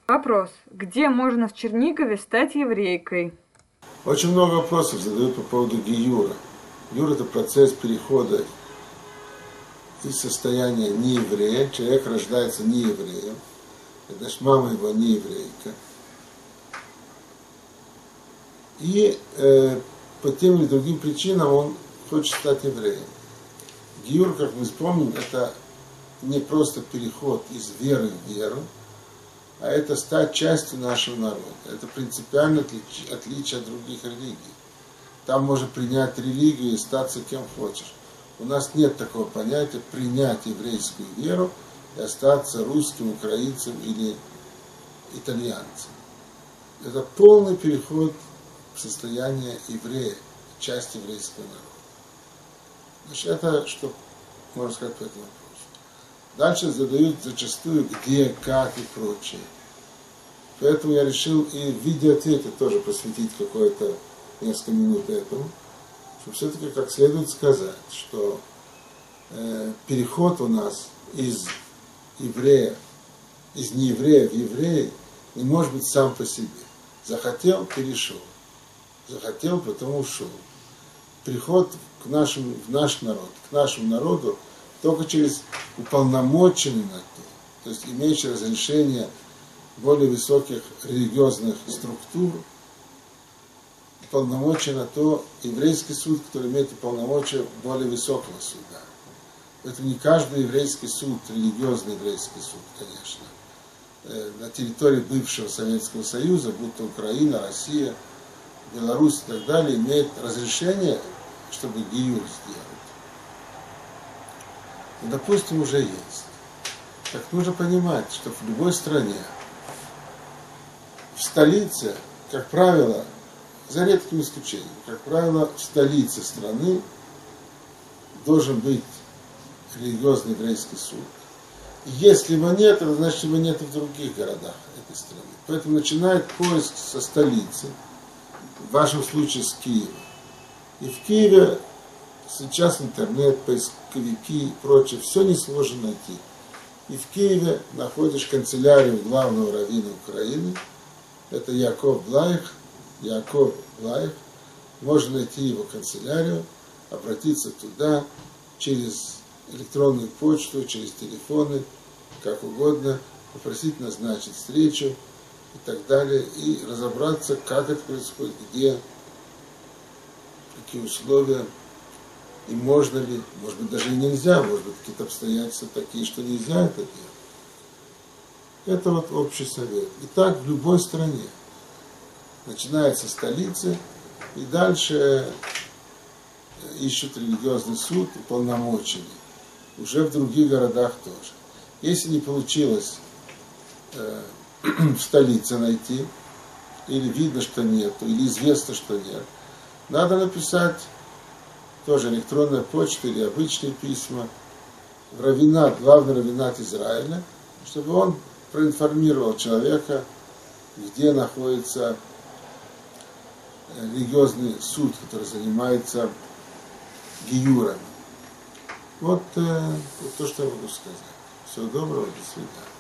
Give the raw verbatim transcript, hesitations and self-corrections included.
Вопрос. Где можно в Чернигове стать еврейкой? Очень много вопросов задают по поводу гиюра. Гиюр – это процесс перехода из состояния нееврея. Человек рождается неевреем. Значит, мама его не еврейка. И э, по тем или другим причинам он хочет стать евреем. Гиюр, как мы вспомним, это не просто переход из веры в веру, а это стать частью нашего народа. Это принципиальное отличие от других религий. Там можно принять религию и статься кем хочешь. У нас нет такого понятия принять еврейскую веру и остаться русским, украинцем или итальянцем. Это полный переход в состояние еврея, часть еврейского народа. Значит, это что можно сказать по этому вопросу. Дальше задают зачастую где, как и прочее. Поэтому я решил и в видеоответе тоже посвятить какое-то несколько минут этому, чтобы все-таки как следует сказать, что э, переход у нас из еврея, из нееврея в еврея не может быть сам по себе. Захотел, перешел. Захотел, потом ушел. Переход к нашему, в наш народ, к нашему народу только через уполномоченный на то, то есть имеющий разрешение более высоких религиозных структур, уполномочен на то еврейский суд, который имеет полномочия более высокого суда. Поэтому не каждый еврейский суд, религиозный еврейский суд, конечно, на территории бывшего Советского Союза, будто Украина, Россия, Беларусь и так далее, имеет разрешение, чтобы гиюр сделать. Но, допустим, уже есть. Так нужно понимать, что в любой стране, в столице, как правило, за редким исключением, как правило, в столице страны должен быть религиозный еврейский суд. И если его нет, это значит, его нет и в других городах этой страны. Поэтому начинает поиск со столицы, в вашем случае с Киева. И в Киеве сейчас интернет, поисковики и прочее, все несложно найти. И в Киеве находишь канцелярию главного раввина Украины, это Яков Блаих, Яков Блаих, можно найти его канцелярию, обратиться туда через электронную почту, через телефоны, как угодно, попросить назначить встречу и так далее, и разобраться, как это происходит, где, какие условия, и можно ли, может быть, даже и нельзя, может быть, какие-то обстоятельства такие, что нельзя это делать. Это вот общий совет. И так в любой стране. Начинается столицы, и дальше ищут религиозный суд, уполномоченный. Уже в других городах тоже. Если не получилось э, в столице найти, или видно, что нет, или известно, что нет, надо написать тоже электронная почта или обычные письма в раввинат, главный раввинат Израиля, чтобы он проинформировал человека, где находится религиозный суд, который занимается гиюрами. Вот, э, вот то, что я могу сказать. Всего доброго, до свидания.